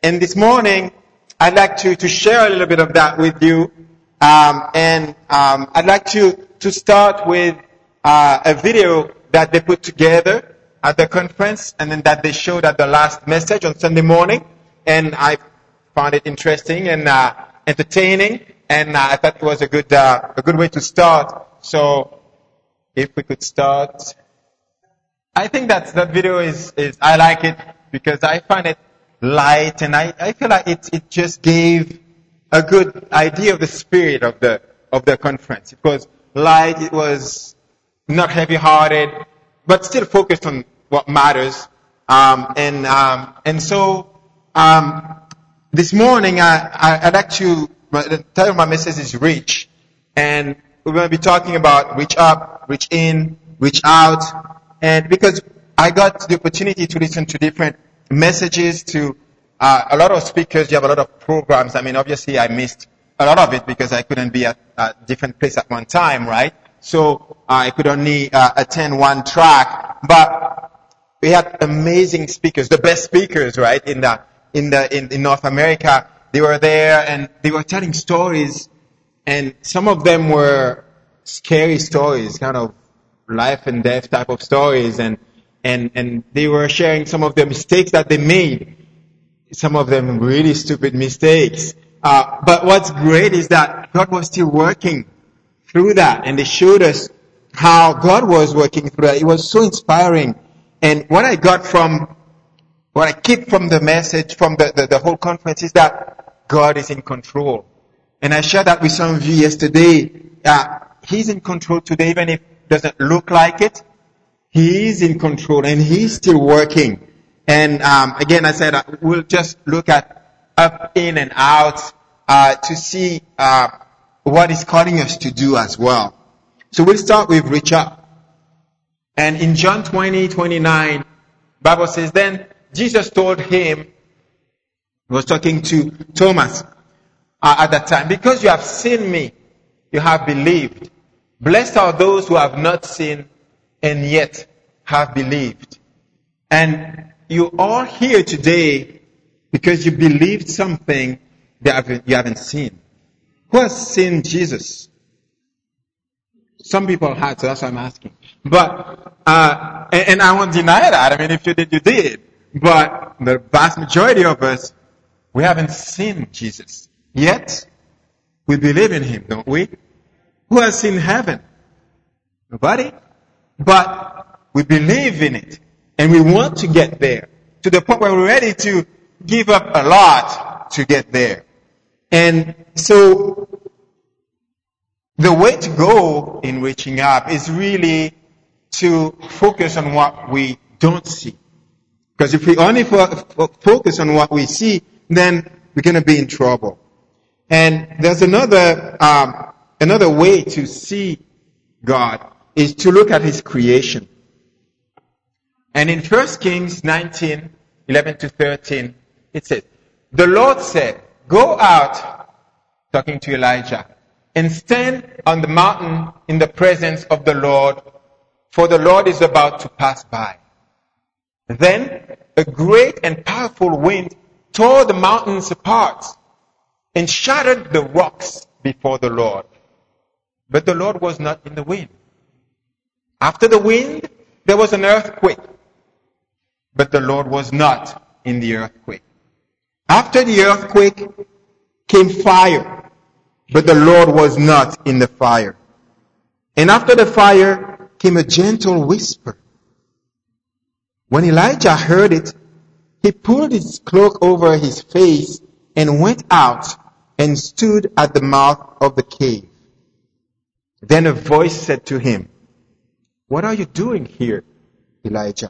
And this morning, I'd like to share a little bit of that with you. I'd like to start with a video that they put together at the conference, and then that they showed at the last message on Sunday morning. And I found it interesting and entertaining, and I thought it was a good way to start. So, if we could start, I think that video is I like it because I find it light, and I feel like it just gave a good idea of the spirit of the conference. It was light, it was not heavy-hearted, but still focused on what matters. So this morning I'd like to, the title of my message is Reach, and we're going to be talking about reach up, reach in, reach out, and because I got the opportunity to listen to different messages to a lot of speakers. You have a lot of programs. I mean, obviously I missed a lot of it because I couldn't be at a different place at one time, right? So I could only attend one track, but we had amazing speakers, the best speakers, right? In North America, they were there and they were telling stories, and some of them were scary stories, kind of life and death type of stories, and they were sharing some of the mistakes that they made, some of them really stupid mistakes. But what's great is that God was still working through that, and they showed us how God was working through that. It was so inspiring. And what I keep from the message, from the whole conference, is that God is in control. And I shared that with some of you yesterday. He's in control today, even if it doesn't look like it. He is in control, and He's still working. And again, I said we'll just look at up, in, and out to see what He's calling us to do as well. So we'll start with reach up. And in John 20:29, Bible says, then Jesus told him, he was talking to Thomas at that time, because you have seen me, you have believed. Blessed are those who have not seen and yet have believed. And you are here today because you believed something that you haven't seen. Who has seen Jesus? Some people had, so that's why I'm asking. But, and I won't deny that. I mean, if you did, you did. But the vast majority of us, we haven't seen Jesus. Yet, we believe in Him, don't we? Who has seen heaven? Nobody. But we believe in it. And we want to get there. To the point where we're ready to give up a lot to get there. And so, the way to go in reaching up is really to focus on what we don't see. Because if we only focus on what we see, then we're going to be in trouble. And there's another way to see God is to look at His creation. And in 1 Kings 19:11-13, it says, the Lord said, go out, talking to Elijah, and stand on the mountain in the presence of the Lord, for the Lord is about to pass by. Then a great and powerful wind tore the mountains apart and shattered the rocks before the Lord. But the Lord was not in the wind. After the wind, there was an earthquake. But the Lord was not in the earthquake. After the earthquake came fire. But the Lord was not in the fire. And after the fire came a gentle whisper. When Elijah heard it, he pulled his cloak over his face and went out and stood at the mouth of the cave. Then a voice said to him, what are you doing here, Elijah?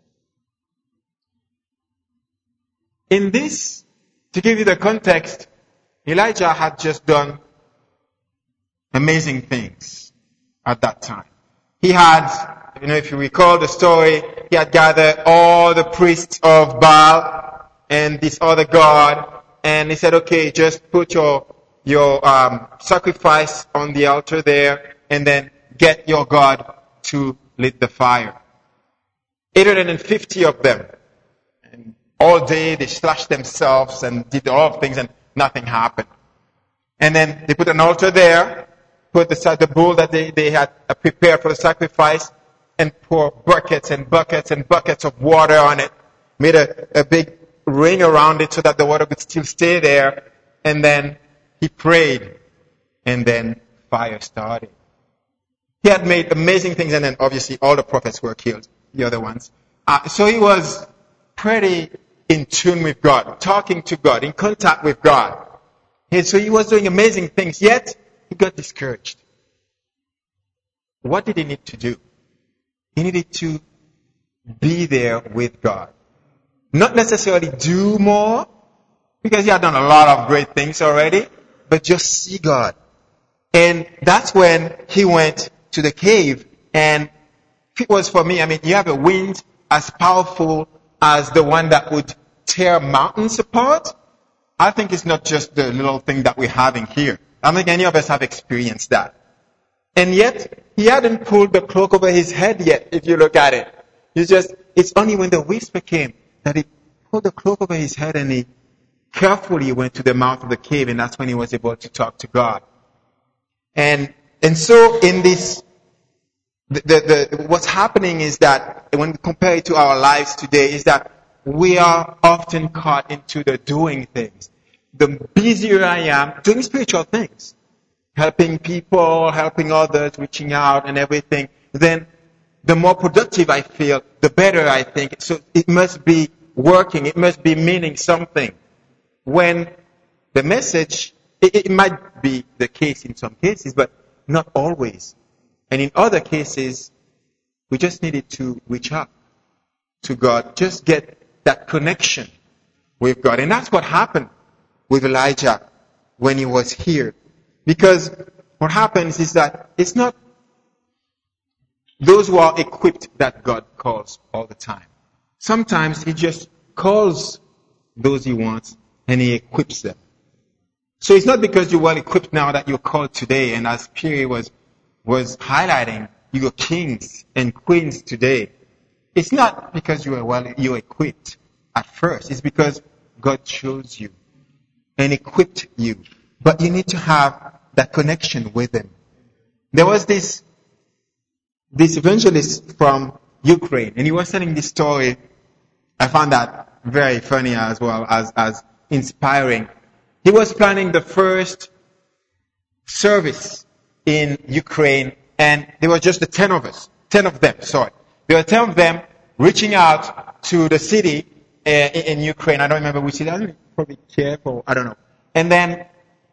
In this, to give you the context, Elijah had just done amazing things at that time. He had, if you recall the story, he had gathered all the priests of Baal and this other god, and he said, okay, just put your sacrifice on the altar there, and then get your God to lit the fire. 850 of them. And all day they slashed themselves and did a lot of things and nothing happened. And then they put an altar there, put the bull that they had prepared for the sacrifice, and pour buckets and buckets and buckets of water on it. Made a big ring around it so that the water could still stay there. And then he prayed. And then fire started. He had made amazing things, and then obviously all the prophets were killed, the other ones. So he was pretty in tune with God, talking to God, in contact with God. And so he was doing amazing things, yet he got discouraged. What did he need to do? He needed to be there with God. Not necessarily do more, because he had done a lot of great things already, but just see God. And that's when he went to the cave. And if it was for me, you have a wind as powerful as the one that would tear mountains apart. I think it's not just the little thing that we're having here. I don't think any of us have experienced that. And yet, he hadn't pulled the cloak over his head yet, if you look at it. It's only when the whisper came that he pulled the cloak over his head and he carefully went to the mouth of the cave, and that's when he was able to talk to God. And so in this, what's happening is that when we compare it to our lives today, is that we are often caught into the doing things. The busier I am doing spiritual things, helping people, helping others, reaching out and everything, then the more productive I feel, the better I think. So it must be working, it must be meaning something. When the message, it might be the case in some cases, but not always. And in other cases, we just needed to reach out to God, just get that connection with God. And that's what happened with Elijah when he was here. Because what happens is that it's not those who are equipped that God calls all the time. Sometimes he just calls those he wants and he equips them. So it's not because you're well equipped now that you're called today, and as Piri was highlighting, you're kings and queens today. It's not because you're equipped at first. It's because God chose you and equipped you. But you need to have that connection with Him. There was this evangelist from Ukraine, and he was telling this story. I found that very funny as well as inspiring. He was planning the first service in Ukraine, and there were just the 10 of them. There were 10 of them reaching out to the city in Ukraine. I don't remember which city. I don't probably Kiev or I don't know. And then,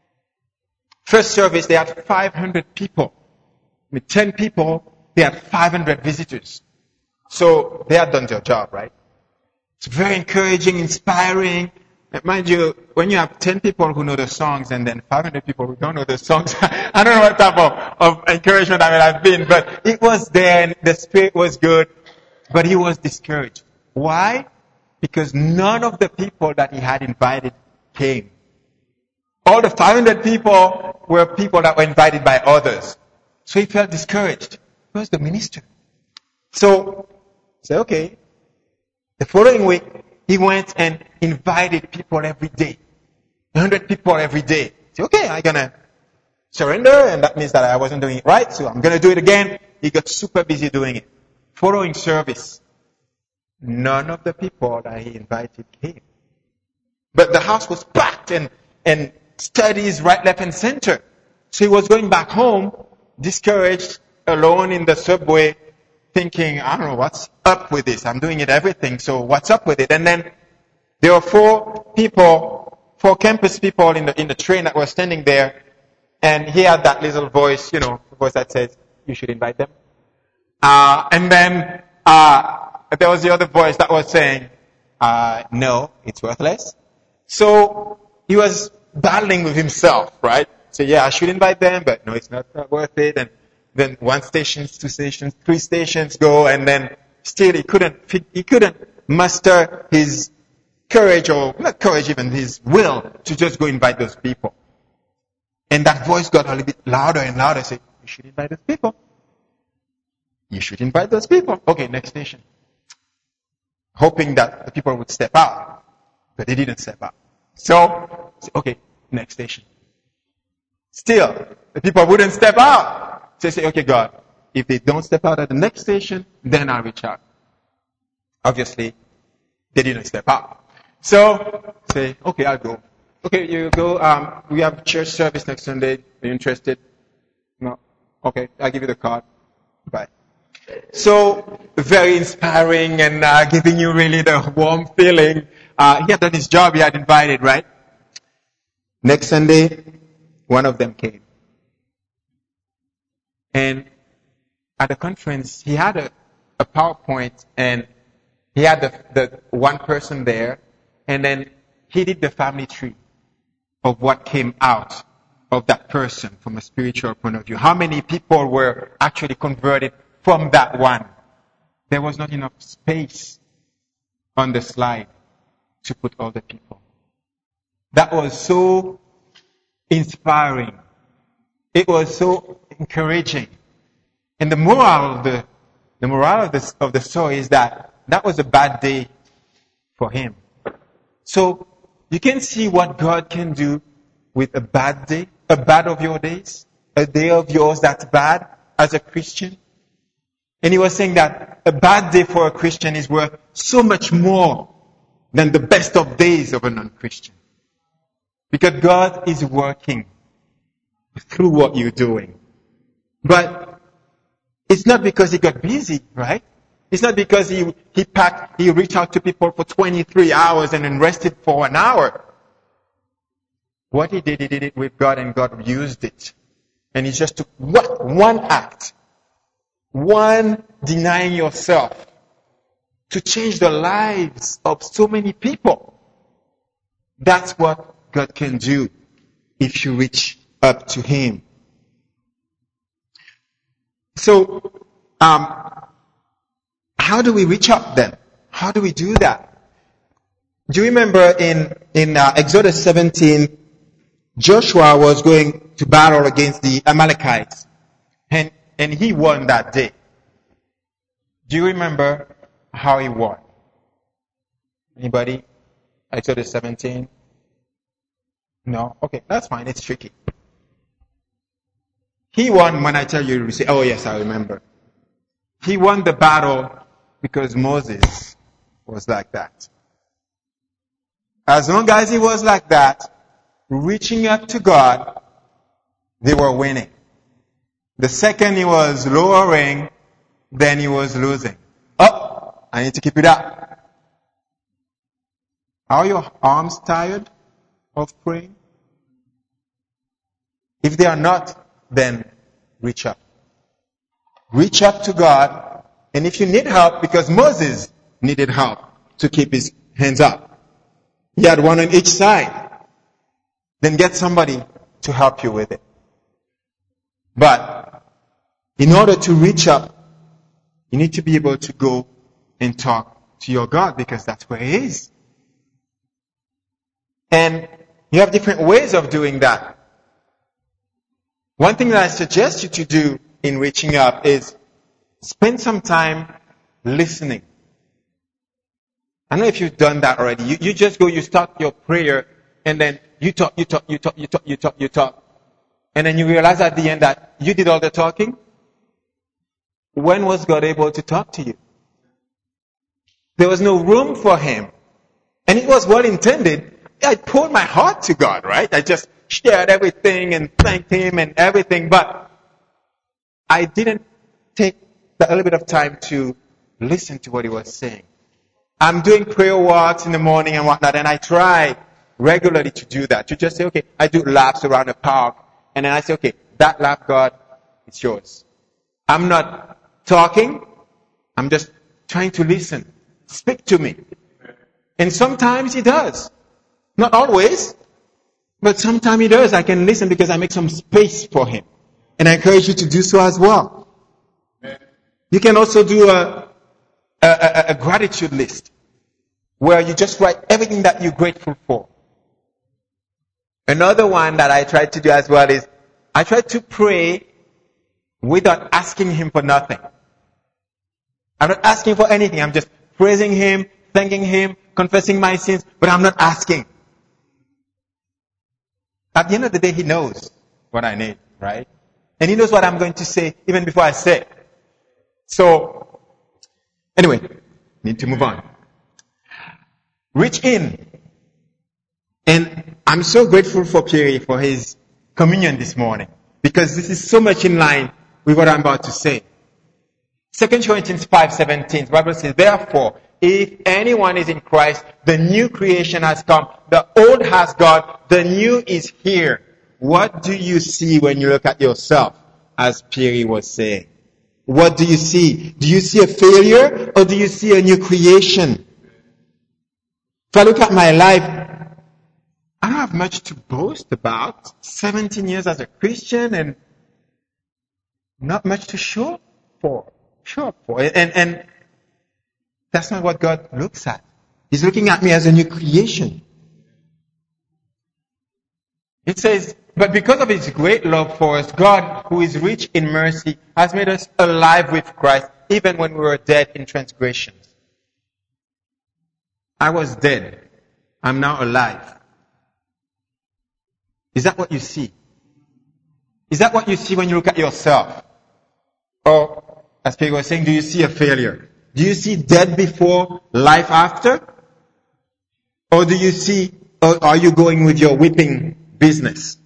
first service, they had 500 people. With 10 people, they had 500 visitors. So they had done their job, right? It's very encouraging, inspiring. Mind you, when you have 10 people who know the songs and then 500 people who don't know the songs, I don't know what type of encouragement I may have been, but it was there and the spirit was good, but he was discouraged. Why? Because none of the people that he had invited came. All the 500 people were people that were invited by others. So he felt discouraged. Where's the minister? So he said, okay. The following week, he went and invited people every day. 100 people every day. He said, okay, I'm going to surrender, and that means that I wasn't doing it right, so I'm going to do it again. He got super busy doing it. Following service, none of the people that he invited came. But the house was packed and studies right, left, and center. So he was going back home, discouraged, alone in the subway, thinking, I don't know, what's up with this? I'm doing it everything, so what's up with it? And then there were four campus people in the train that were standing there, and he had that little voice, the voice that says, you should invite them. And then there was the other voice that was saying, no, it's worthless. So he was battling with himself, right? So yeah, I should invite them, but no, it's not worth it. And then 1 station, 2 stations, 3 stations go, and then still he couldn't muster his courage, or not courage even, his will to just go invite those people. And that voice got a little bit louder and louder. Say, you should invite those people. You should invite those people. Okay, next station. Hoping that the people would step out. but they didn't step out. So, okay, next station. Still, the people wouldn't step out. So they say, okay, God, if they don't step out at the next station, then I'll reach out. Obviously, they didn't step out. So, say, okay, I'll go. Okay, you go, we have church service next Sunday. Are you interested? No? Okay, I'll give you the card. Bye. So, very inspiring and giving you really the warm feeling. He had done his job, he had invited, right? Next Sunday, one of them came. And at the conference, he had a PowerPoint and he had the one person there, and then he did the family tree of what came out of that person from a spiritual point of view. How many people were actually converted from that one? There was not enough space on the slide to put all the people. That was so inspiring. It was so encouraging. And the moral of the story is that was a bad day for him. So you can see what God can do with a bad day, a bad of your days, a day of yours that's bad as a Christian. And he was saying that a bad day for a Christian is worth so much more than the best of days of a non-Christian. Because God is working through what you're doing. But it's not because he got busy, right? It's not because he reached out to people for 23 hours and then rested for an hour. What he did it with God, and God used it. And he just took one act, one denying yourself, to change the lives of so many people. That's what God can do if you reach up to him. So, how do we reach up then? How do we do that? Do you remember in Exodus 17, Joshua was going to battle against the Amalekites, and he won that day. Do you remember how he won? Anybody? Exodus 17? No? Okay, that's fine. It's tricky. He won when I tell you to say, oh yes, I remember. He won the battle because Moses was like that. As long as he was like that, reaching up to God, they were winning. The second he was lowering, then he was losing. Oh, I need to keep it up. Are your arms tired of praying? If they are not, then reach up. Reach up to God, and if you need help, because Moses needed help to keep his hands up. He had one on each side. Then get somebody to help you with it. But in order to reach up, you need to be able to go and talk to your God, because that's where he is. And you have different ways of doing that. One thing that I suggest you to do in reaching up is spend some time listening. I don't know if you've done that already. You just go, you start your prayer, and then you talk. And then you realize at the end that you did all the talking. When was God able to talk to you? There was no room for him. And it was well intended. I poured my heart to God, right? I just shared everything and thanked him and everything, but I didn't take a little bit of time to listen to what he was saying. I'm doing prayer walks in the morning and whatnot, and I try regularly to do that. To just say, okay, I do laps around the park, and then I say, okay, that lap, God, it's yours. I'm not talking, I'm just trying to listen. Speak to me. And sometimes he does. Not always, but sometimes he does. I can listen because I make some space for him. And I encourage you to do so as well. You can also do a gratitude list where you just write everything that you're grateful for. Another one that I try to do as well is I try to pray without asking him for nothing. I'm not asking for anything. I'm just praising him, thanking Him, confessing my sins, but I'm not asking. At the end of the day, He knows what I need, right? And He knows what I'm going to say even before I say it. So, anyway, need to move on. Reach in. And I'm so grateful for Pierre for his communion this morning, because this is so much in line with what I'm about to say. 2 Corinthians 5:17, the Bible says, therefore, if anyone is in Christ, the new creation has come. The old has gone, the new is here. What do you see when you look at yourself, as Pierre was saying? What do you see? Do you see a failure, or do you see a new creation? If I look at my life, I don't have much to boast about. 17 years as a Christian and not much to show up for. And that's not what God looks at. He's looking at me as a new creation. It says, but because of His great love for us, God, who is rich in mercy, has made us alive with Christ, even when we were dead in transgressions. I was dead. I'm now alive. Is that what you see? Is that what you see when you look at yourself? Or, as Pierre was saying, do you see a failure? Do you see death before, life after? Or do you see, or are you going with your whipping business?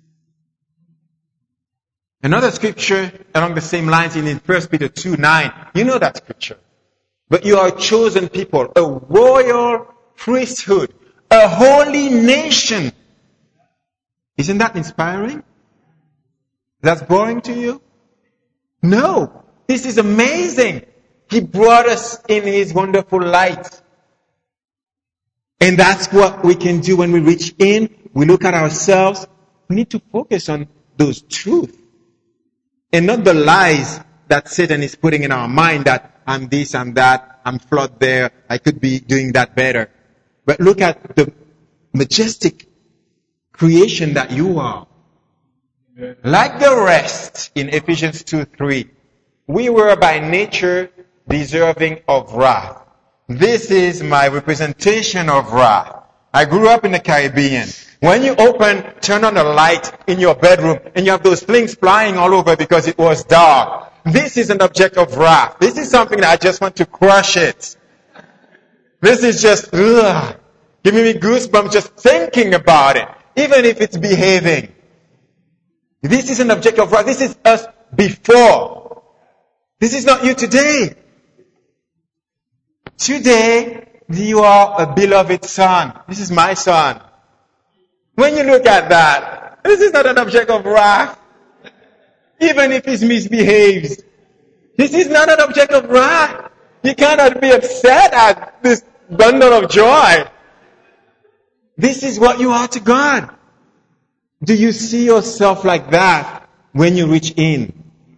Another scripture along the same lines in 1 Peter 2:9. You know that scripture. But you are a chosen people, a royal priesthood, a holy nation. Isn't that inspiring? That's boring to you? No. This is amazing. He brought us in His wonderful light. And that's what we can do when we reach in, we look at ourselves. We need to focus on those truths. And not the lies that Satan is putting in our mind that I'm this, I'm that, I'm flawed there, I could be doing that better. But look at the majestic creation that you are. Like the rest in Ephesians 2:3, we were by nature deserving of wrath. This is my representation of wrath. I grew up in the Caribbean. When you turn on a light in your bedroom and you have those things flying all over because it was dark, this is an object of wrath. This is something that I just want to crush it. This is just, giving me goosebumps just thinking about it, even if it's behaving. This is an object of wrath. This is us before. This is not you today. Today, you are a beloved son. This is my son. When you look at that, this is not an object of wrath. Even if he misbehaves. This is not an object of wrath. You cannot be upset at this bundle of joy. This is what you are to God. Do you see yourself like that when you reach in?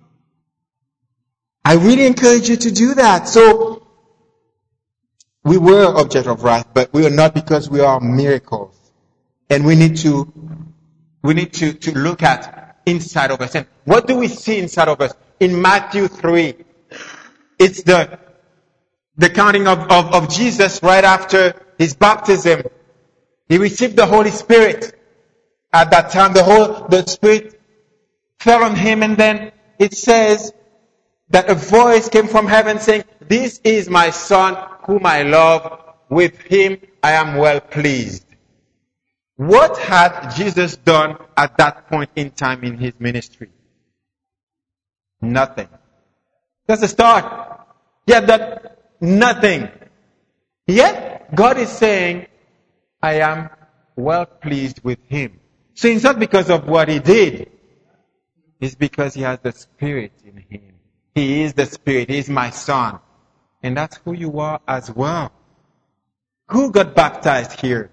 I really encourage you to do that. So, we were object of wrath, but we are not because we are miracles. And we need to look at inside of us. And what do we see inside of us? In Matthew 3, it's the counting of Jesus right after His baptism. He received the Holy Spirit. At that time, the Spirit fell on Him, and then it says that a voice came from heaven saying, "This is my Son whom I love. With Him I am well pleased." What had Jesus done at that point in time in His ministry? Nothing. That's the start. He had done nothing. Yet, God is saying, I am well pleased with Him. So it's not because of what He did. It's because He has the Spirit in Him. He is the Spirit. He is my Son. And that's who you are as well. Who got baptized here?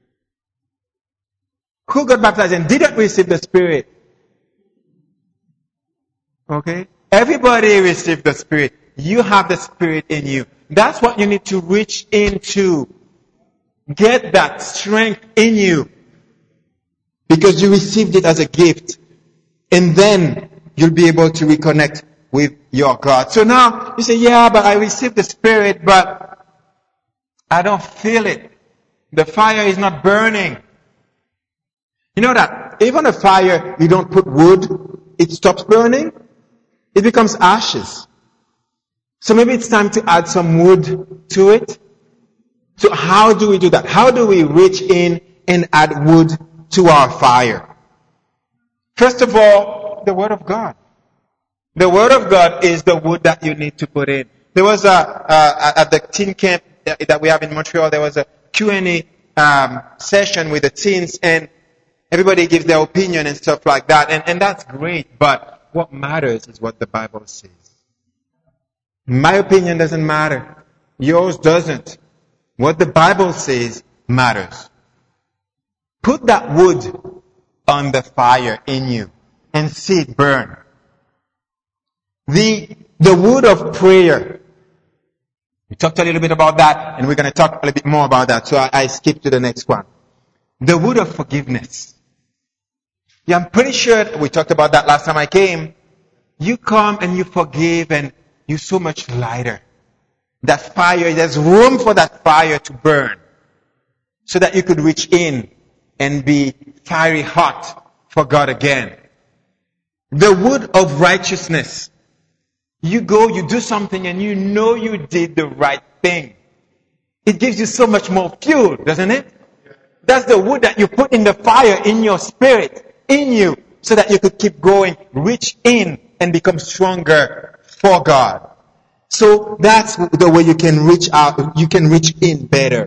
Who got baptized and didn't receive the Spirit? Okay? Everybody received the Spirit. You have the Spirit in you. That's what you need to reach into. Get that strength in you. Because you received it as a gift. And then you'll be able to reconnect with your God. So now you say, yeah, but I received the Spirit, but I don't feel it. The fire is not burning. You know that even a fire, you don't put wood, it stops burning. It becomes ashes. So maybe it's time to add some wood to it. So how do we do that? How do we reach in and add wood to our fire? First of all, the Word of God. The Word of God is the wood that you need to put in. There was at the teen camp that we have in Montreal, there was a Q&A session with the teens, and everybody gives their opinion and stuff like that, and that's great, but what matters is what the Bible says. My opinion doesn't matter. Yours doesn't. What the Bible says matters. Put that wood on the fire in you and see it burn. The wood of prayer. We talked a little bit about that, and we're going to talk a little bit more about that, so I skip to the next one. The wood of forgiveness. Yeah, I'm pretty sure we talked about that last time I came. You come and you forgive, and you're so much lighter. That fire, there's room for that fire to burn, so that you could reach in and be fiery hot for God again. The wood of righteousness. You go, you do something, and you know you did the right thing. It gives you so much more fuel, doesn't it? That's the wood that you put in the fire in your spirit, in you, so that you could keep going, reach in, and become stronger for God. So that's the way you can reach out, you can reach in better.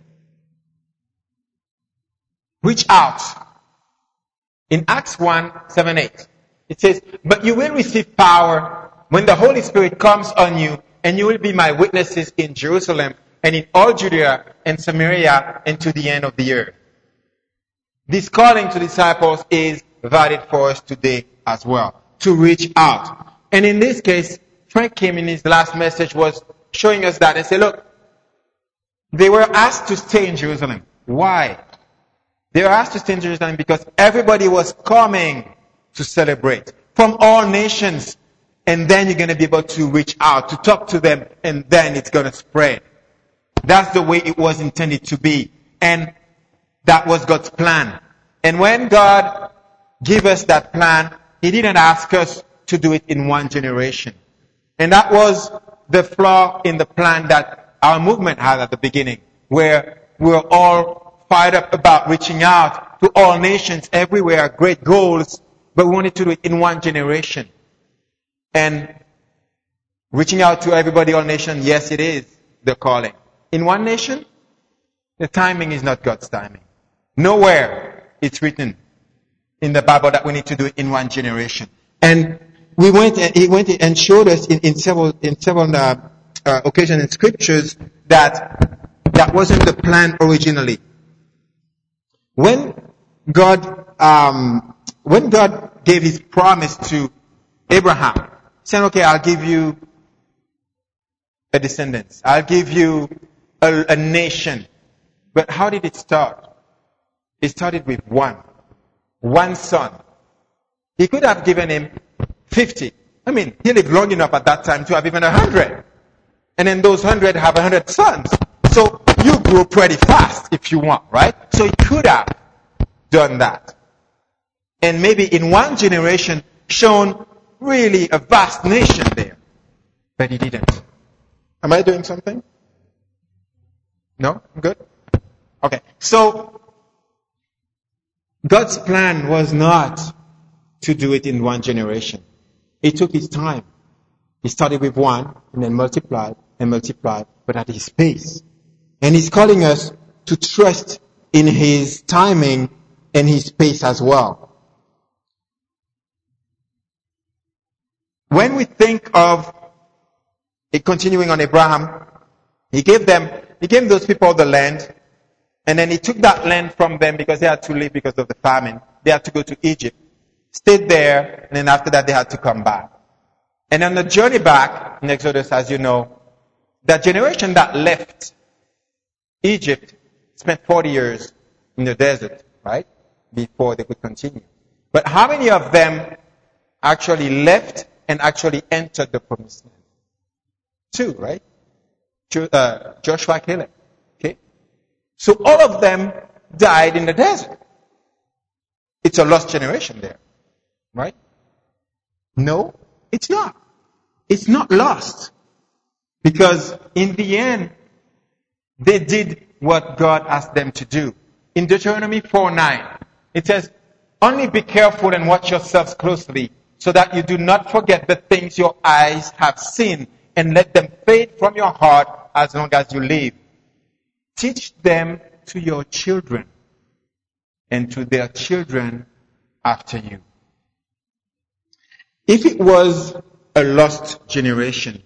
Reach out. In Acts 1:7-8, it says, "But you will receive power when the Holy Spirit comes on you, and you will be my witnesses in Jerusalem and in all Judea and Samaria and to the end of the earth." This calling to disciples is valid for us today as well, to reach out. And in this case, Frank came in his last message was showing us that and said, look, they were asked to stay in Jerusalem. Why? They were asked to stay in Jerusalem because everybody was coming to celebrate from all nations. And then you're going to be able to reach out, to talk to them, and then it's going to spread. That's the way it was intended to be. And that was God's plan. And when God gave us that plan, He didn't ask us to do it in one generation. And that was the flaw in the plan that our movement had at the beginning, where we were all fired up about reaching out to all nations everywhere, great goals, but we wanted to do it in one generation. And reaching out to everybody, all nations, yes, it is the calling. In one nation, the timing is not God's timing. Nowhere it's written in the Bible that we need to do it in one generation. And he went and showed us in several occasions in scriptures that wasn't the plan originally. When God gave His promise to Abraham, saying, okay, I'll give you a descendants. I'll give you a nation. But how did it start? It started with one son. He could have given him 50. I mean, he lived long enough at that time to have even 100. And then those 100 have 100 sons. So you grow pretty fast if you want, right? So he could have done that. And maybe in one generation shown really a vast nation there. But he didn't. Am I doing something? No? I'm good? Okay. So, God's plan was not to do it in one generation. It took His time. He started with one and then multiplied, but at His pace. And He's calling us to trust in His timing and His pace as well. When we think of it continuing on Abraham, He gave those people the land, and then He took that land from them because they had to leave because of the famine. They had to go to Egypt, stayed there, and then after that they had to come back. And on the journey back in Exodus, as you know, that generation that left Egypt spent 40 years in the desert, right? Before they could continue. But how many of them actually left and actually entered the promised land? 2, right? Joshua, Caleb. So all of them died in the desert. It's a lost generation there, right? No, it's not. It's not lost. Because in the end, they did what God asked them to do. In Deuteronomy 4:9, it says, only be careful and watch yourselves closely, so that you do not forget the things your eyes have seen, and let them fade from your heart as long as you live. Teach them to your children, and to their children after you. If it was a lost generation,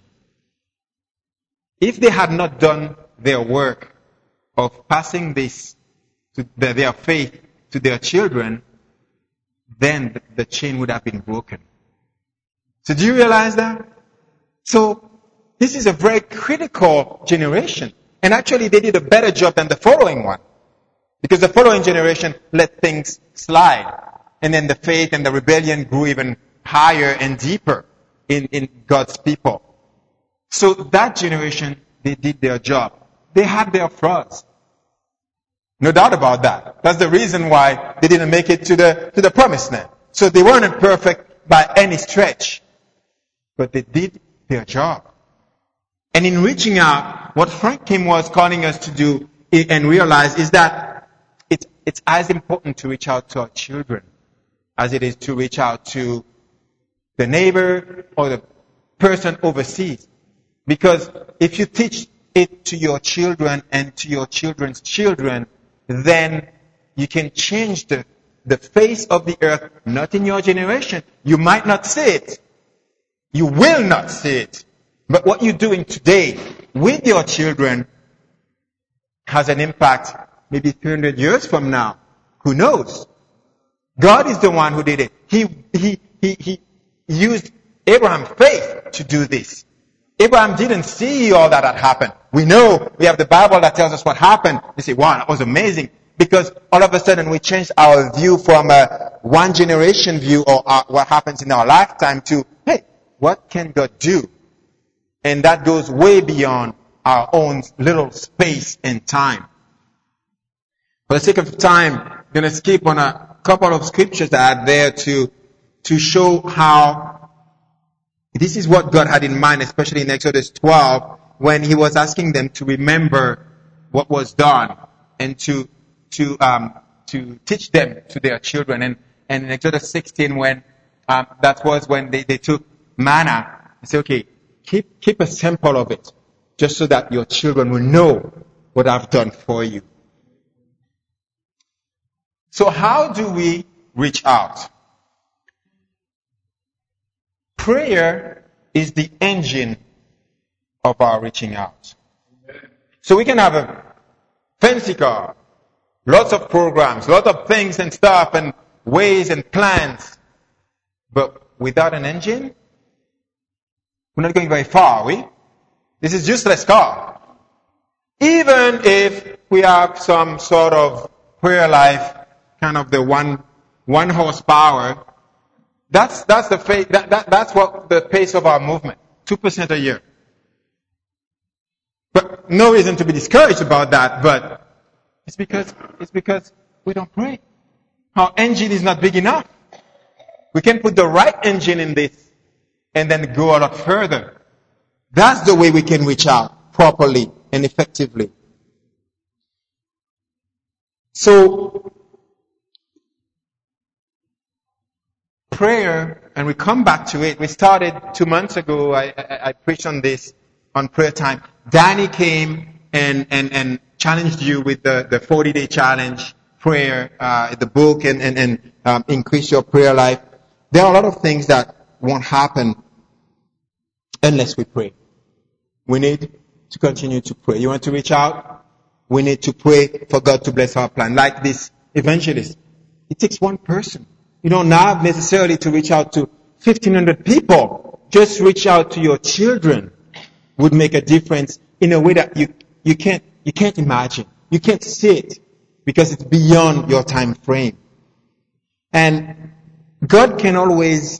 if they had not done their work of passing this to their faith to their children, then the chain would have been broken. So do you realize that? So this is a very critical generation. And actually they did a better job than the following one. Because the following generation let things slide. And then the faith and the rebellion grew even higher and deeper in God's people. So that generation, they did their job. They had their flaws. No doubt about that. That's the reason why they didn't make it to the promised land. So they weren't perfect by any stretch. But they did their job. And in reaching out, what Frank Kim was calling us to do and realize is that it's as important to reach out to our children as it is to reach out to the neighbor or the person overseas. Because if you teach it to your children and to your children's children, then you can change the face of the earth, not in your generation. You might not see it. You will not see it. But what you're doing today with your children has an impact maybe 300 years from now. Who knows? God is the one who did it. He used Abraham's faith to do this. Abraham didn't see all that had happened. We know, we have the Bible that tells us what happened. You say, wow, that was amazing. Because all of a sudden we changed our view from a one generation view or what happens in our lifetime to, hey, what can God do? And that goes way beyond our own little space and time. For the sake of time, I'm going to skip on a couple of scriptures that are there to show how this is what God had in mind, especially in Exodus 12, when He was asking them to remember what was done and to teach them to their children. And in Exodus 16, when that was when they took manna, they said, okay, keep a sample of it, just so that your children will know what I've done for you. So how do we reach out? Prayer is the engine of our reaching out. So we can have a fancy car, lots of programs, lots of things and stuff and ways and plans, but without an engine, we're not going very far, are we? This is useless car. Even if we have some sort of prayer life, kind of the one horsepower, that's the faith, that's what the pace of our movement, 2% a year. But no reason to be discouraged about that, but it's because we don't pray. Our engine is not big enough. We can put the right engine in this and then go a lot further. That's the way we can reach out properly and effectively. So, prayer, and we come back to it. We started 2 months ago. I preached on this on prayer time. Danny came and challenged you with the 40-day challenge prayer, the book, and increase your prayer life. There are a lot of things that won't happen unless we pray. We need to continue to pray. You want to reach out? We need to pray for God to bless our plan. Like this evangelist. It takes one person. You don't have necessarily to reach out to 1,500 people. Just reach out to your children would make a difference in a way that you can't imagine. You can't see it because it's beyond your time frame. And God can always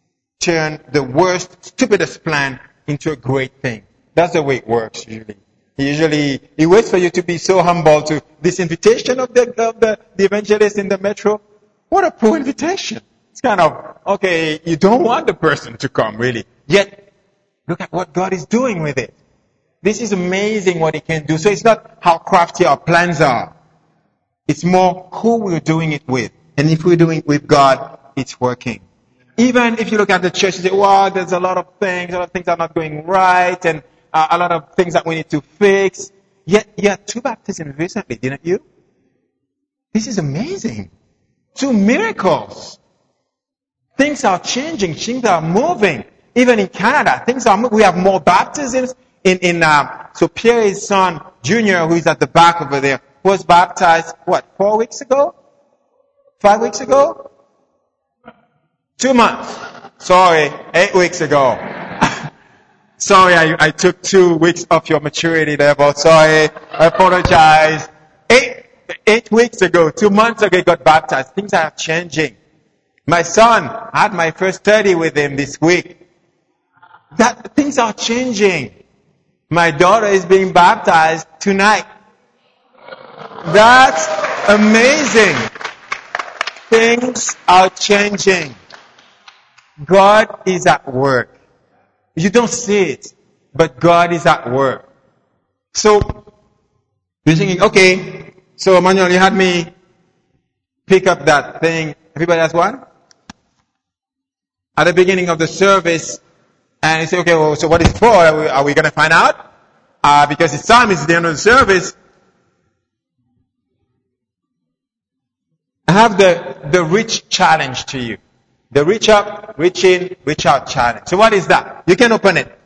turn the worst, stupidest plan into a great thing. That's the way it works usually. He waits for you to be so humble to this invitation of the evangelist in the metro. What a poor invitation. It's kind of, okay, you don't want the person to come, really. Yet, look at what God is doing with it. This is amazing what He can do. So it's not how crafty our plans are. It's more who we're doing it with. And if we're doing it with God, it's working. Even if you look at the church, you say, wow, there's a lot of things are not going right, and a lot of things that we need to fix. Yet you had 2 baptisms recently, didn't you? This is amazing. 2 miracles. Things are changing. Things are moving. Even in Canada, things are moving. We have more baptisms. So Pierre's son, Junior, who is at the back over there, was baptized, 4 weeks ago? 5 weeks ago? 2 months. Sorry, 8 weeks ago. Sorry, I took 2 weeks off your maturity level. Sorry, I apologize. 8 weeks ago, 2 months ago, he got baptized. Things are changing. My son, I had my first study with him this week. Things are changing. My daughter is being baptized tonight. That's amazing. Things are changing. God is at work. You don't see it, but God is at work. So, you're thinking, okay, so Emmanuel, you had me pick up that thing. Everybody has one? At the beginning of the service, and you say, okay, well, so what is it for? Are we going to find out? Because it's time, it's the end of the service. I have the reach challenge to you. The reach up, reach in, reach out challenge. So what is that? You can open it.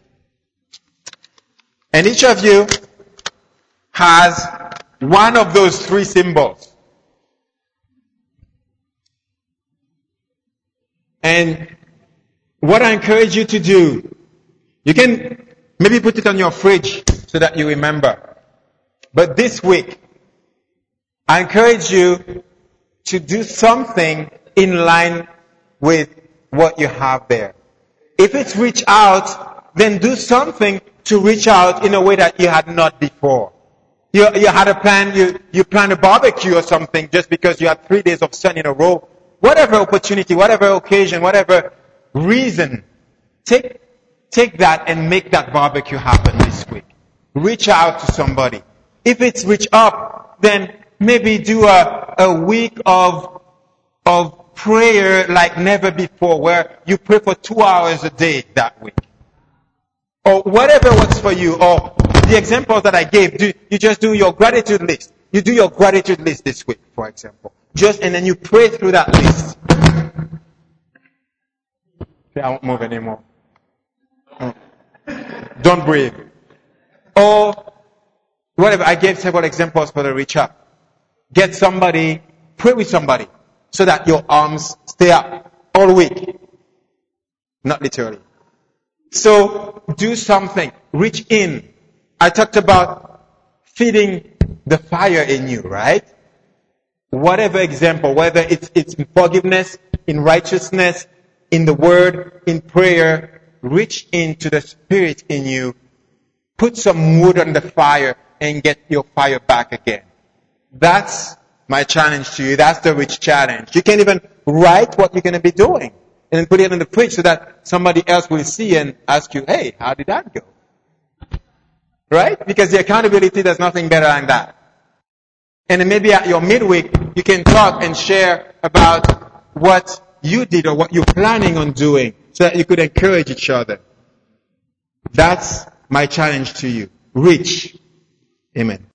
And each of you has one of those 3 symbols. And what I encourage you to do, you can maybe put it on your fridge so that you remember. But this week, I encourage you to do something in line with what you have there. If it's reach out, then do something to reach out in a way that you had not before. You had a plan, you planned a barbecue or something just because you had 3 days of sun in a row. Whatever opportunity, whatever occasion, whatever reason, take that and make that barbecue happen this week. Reach out to somebody. If it's reach up, then maybe do a week of prayer like never before, where you pray for 2 hours a day that week. Or whatever works for you. Or the examples that I gave, you just do your gratitude list. You do your gratitude list this week, for example. And then you pray through that list. I won't move anymore. Don't breathe. Or whatever. I gave several examples for the reach up. Get somebody, pray with somebody, so that your arms stay up all week. Not literally. So, do something. Reach in. I talked about feeding the fire in you, right? Whatever example, whether it's in forgiveness, in righteousness, in the word, in prayer, reach into the Spirit in you. Put some wood on the fire and get your fire back again. That's my challenge to you. That's the rich challenge. You can even write what you're going to be doing and then put it in the fridge so that somebody else will see and ask you, hey, how did that go? Right? Because the accountability, there's nothing better than that. And then maybe at your midweek, you can talk and share about what you did or what you're planning on doing so that you could encourage each other. That's my challenge to you. Reach. Amen.